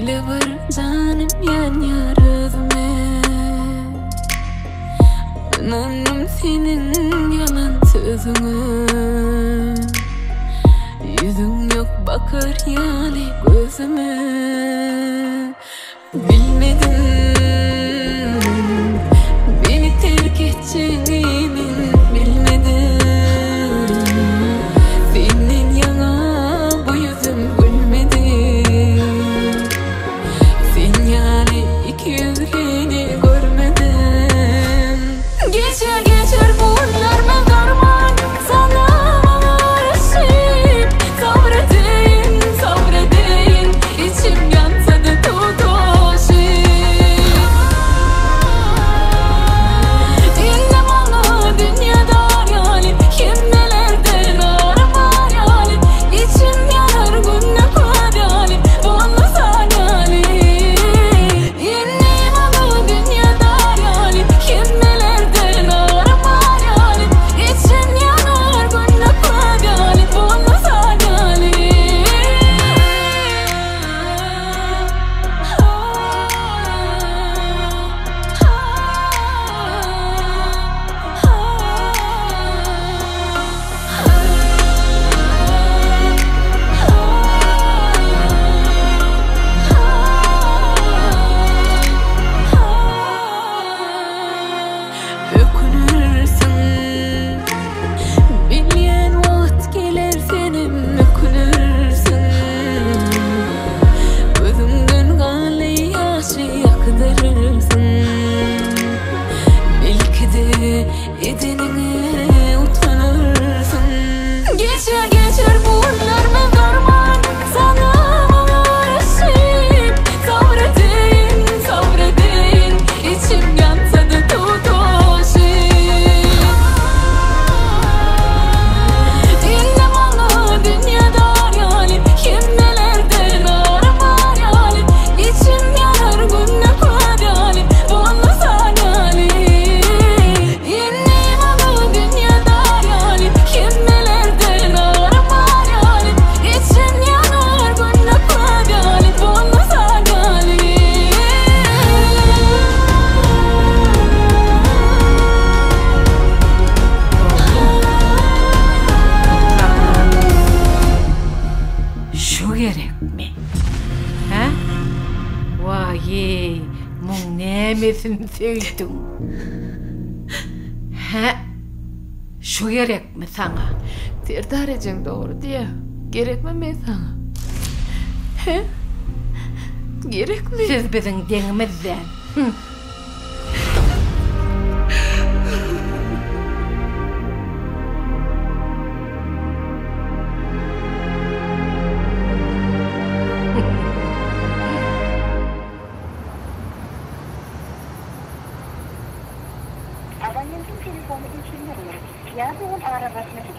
Dili var canım yan yarıdme Önüm senin yalan sözüne Yüzün yok bakır yani gözüme Bilmedim beni terk edeceğini bilmedim Senin yana bu yüzüm gülmedi Sen yani iki yüzlüğünü görmedim Geçer geçer bunlar ben darman sana aşık Sabredin sabredin içim yansa da tutuşur Dinle bana dünyada yani kim nelerden aramar yani İçim yanar günlük var yani bana sana Dinle bana dünyada yani kim nelerden aramar yani İçim yanar günlük var yani bana sana Ökünürsün Bilmeyen vakit gelir senin ökünürsün Gözümden kanlı yaşı yakdırırsın Belki de edenine utanırsın Geçer geçer bunlar ben darman sana aşık Sabredin sabredin içim yansa da tutuşur Dinle bana dünyada yani kim nelerden aramar yani İçim yanar günlük var yani bana sana Dinle bana dünyada yani kim nelerden aramar yani İçim yanar günlük var yani bana sana Şu gerek mi? Ha? Vay, mun nemesin söyledin? Ha? Şu gerek mi sana? Serdar ecen doğru diye gerek mi ben sana? He? Gerek mi? Siz bizim denimizden. Abonentin telefonu içinde olur. Yazılım arabasını